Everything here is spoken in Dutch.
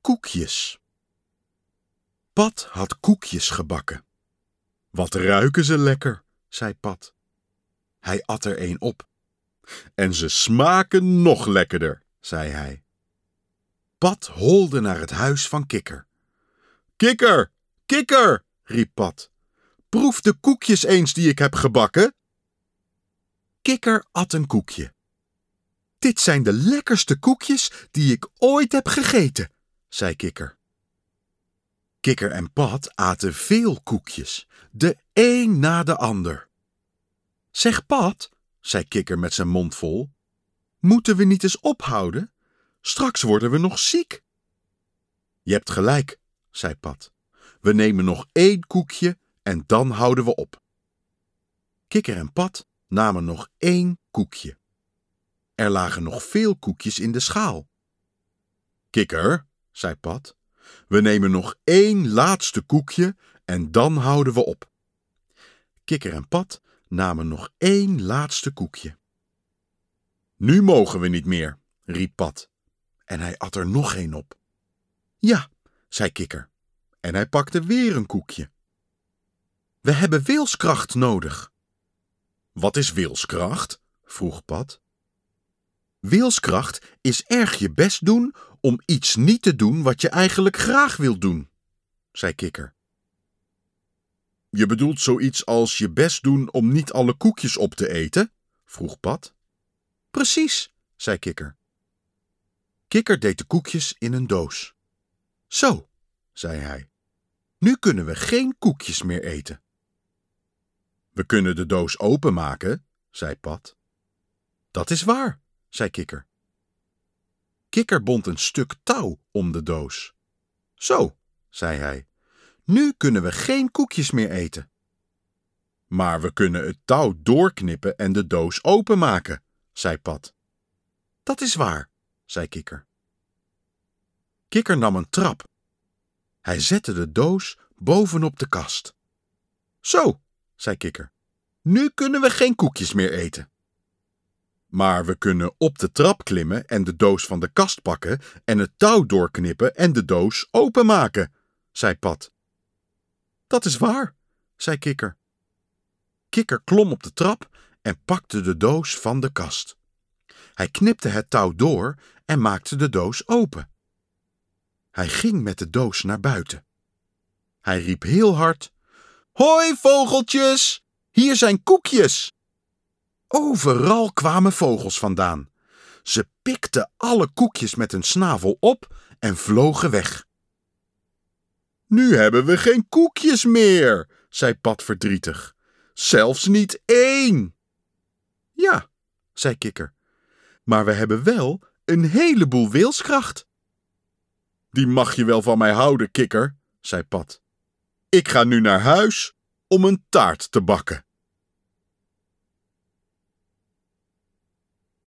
Koekjes. Pat had koekjes gebakken. Wat ruiken ze lekker, zei Pat. Hij at er een op. En ze smaken nog lekkerder, zei hij. Pat holde naar het huis van Kikker. Kikker, Kikker, riep Pat. Proef de koekjes eens die ik heb gebakken. Kikker at een koekje. Dit zijn de lekkerste koekjes die ik ooit heb gegeten, zei Kikker. Kikker en Pat aten veel koekjes, de een na de ander. Zeg Pat, zei Kikker met zijn mond vol, moeten we niet eens ophouden? Straks worden we nog ziek. Je hebt gelijk, zei Pat. We nemen nog 1 koekje en dan houden we op. Kikker en Pat namen nog 1 koekje. Er lagen nog veel koekjes in de schaal. Kikker, zei Pat, we nemen nog 1 laatste koekje en dan houden we op. Kikker en Pat namen nog 1 laatste koekje. Nu mogen we niet meer, riep Pat. En hij at er nog 1 op. Ja, zei Kikker. En hij pakte weer een koekje. We hebben wilskracht nodig. Wat is wilskracht? Vroeg Pat. Wilskracht is erg je best doen om iets niet te doen wat je eigenlijk graag wilt doen, zei Kikker. Je bedoelt zoiets als je best doen om niet alle koekjes op te eten? Vroeg Pat. Precies, zei Kikker. Kikker deed de koekjes in een doos. Zo, zei hij. Nu kunnen we geen koekjes meer eten. We kunnen de doos openmaken, zei Pat. Dat is waar, zei Kikker. Kikker bond een stuk touw om de doos. Zo, zei hij. Nu kunnen we geen koekjes meer eten. Maar we kunnen het touw doorknippen en de doos openmaken, zei Pat. Dat is waar, zei Kikker. Kikker nam een trap. Hij zette de doos bovenop de kast. Zo, zei Kikker. Nu kunnen we geen koekjes meer eten. Maar we kunnen op de trap klimmen en de doos van de kast pakken en het touw doorknippen en de doos openmaken, zei Pat. Dat is waar, zei Kikker. Kikker klom op de trap en pakte de doos van de kast. Hij knipte het touw door en maakte de doos open. Hij ging met de doos naar buiten. Hij riep heel hard: Hoi vogeltjes, hier zijn koekjes! Overal kwamen vogels vandaan. Ze pikten alle koekjes met hun snavel op en vlogen weg. Nu hebben we geen koekjes meer, zei Pat verdrietig. Zelfs niet 1. Ja, zei Kikker, maar we hebben wel een heleboel wilskracht. Die mag je wel van mij houden, Kikker, zei Pat. Ik ga nu naar huis om een taart te bakken.